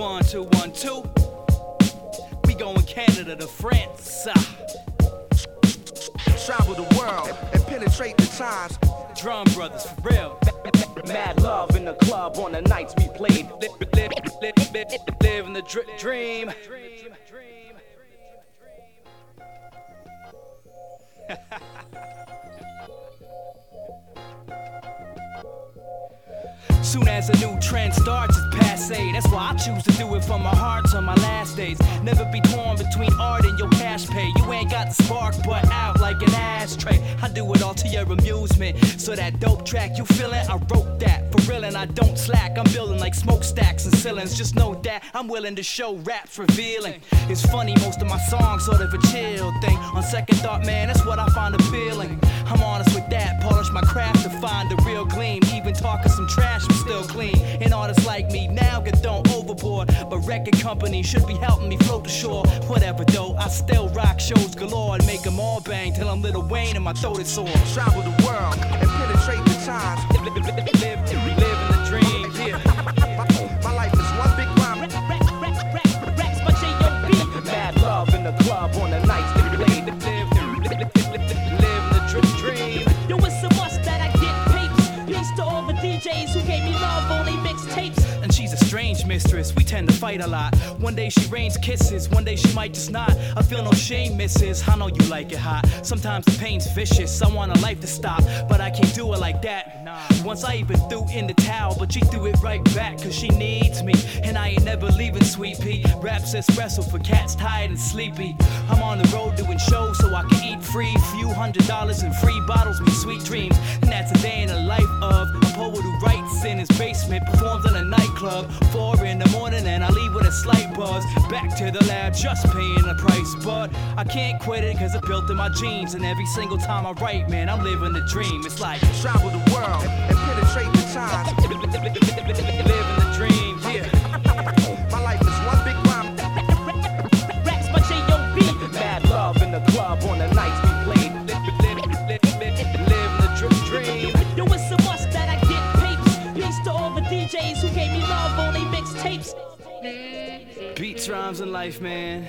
1, 2, 1, 2. We going Canada to France. Travel the world and penetrate the times. Drum Brothers, for real. Mad love in the club on the nights we played. Living the dream. Soon as a new trend starts, it's passe. That's why I choose to do it from my heart on my last days. Never be torn between art and your cash pay. You ain't got the spark, but out like an ashtray. I do it all to your amusement. So that dope track you feelin', I wrote that for real and I don't slack. I'm building like smokestacks and ceilings. Just know that I'm willing to show raps revealing. It's funny, most of my songs sort of a chill thing. On second thought, man, that's what I find appealing. I'm honest with that, polish my craft to find the real gleam. Even talking some trash, I'm still clean. And artists like me now get thrown overboard, but record companies should be helping me float the shore. Whatever though, I still rock shows galore and make them all bang till I'm Lil Wayne and my throat is sore. Travel the world and penetrate the times. Living the dream, yeah. My life is one big rhyme. Mad love in the club on the nights we played. Living the dream. Yo, it's a must that I get papes. Peace to all the DJs who gave me love on they mixtapes. And she's a strange mistress, we tend to fight a lot. One day she rains kisses, one day she might just not. I feel no shame, missus, I know you like it hot. Sometimes the pain's vicious, I want her life to stop, but I can't do it like that. Once I even threw in the towel, but she threw it right back, cause she needs me. And I ain't never leaving, Sweet Pea. Rap's espresso for cats tired and sleepy. I'm on the road doing shows so I can eat free. Few $100s and free bottles mean sweet dreams. And that's a day in the life of a poet who writes in his basement, performs in a nightclub, 4 in the morning, and I leave with a slight buzz. Back to the lab, just paying the price, but I can't quit it cause it's built in my genes. And every single time I write, man, I'm living the dream. It's like Travel the world and penetrate the times. living the dream, yeah. My life is one big rhyme. Raps by J.O.B. Mad love in the club on the nights we played. Living the dream. Yo, it's a must that I get papes. Peace to all the DJs who gave me love on they mixtapes. Beats, rhymes, and life, man.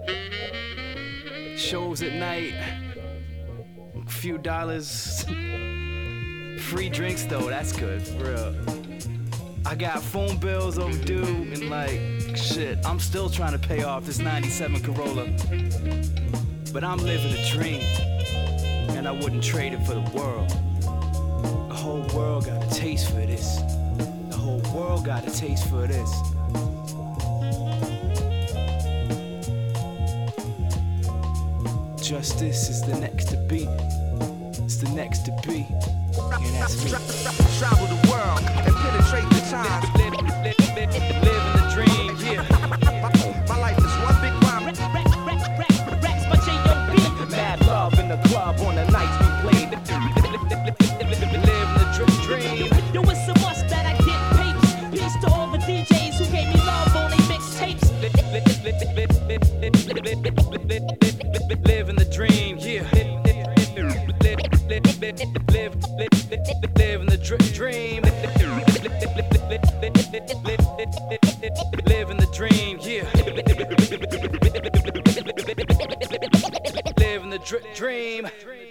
Shows at night. A few dollars. Free drinks, though, that's good, for real. I got phone bills overdue, and like, shit, I'm still trying to pay off this 97 Corolla. But I'm living a dream, and I wouldn't trade it for the world. The whole world got a taste for this. The whole world got a taste for this. Justice is the next to be. It's the next to be. And that's me. Travel the world and penetrate the times. Living the dream, yeah. My life is one big rhyme. Raps by J.O.B. Mad love in the club on the nights we played. Living the dream. Yo, it's a must that I get papes. Peace to all the DJs who gave me love on they mixtapes. Living the dream, yeah. Living the dream. Living the dream, yeah. Living the dream.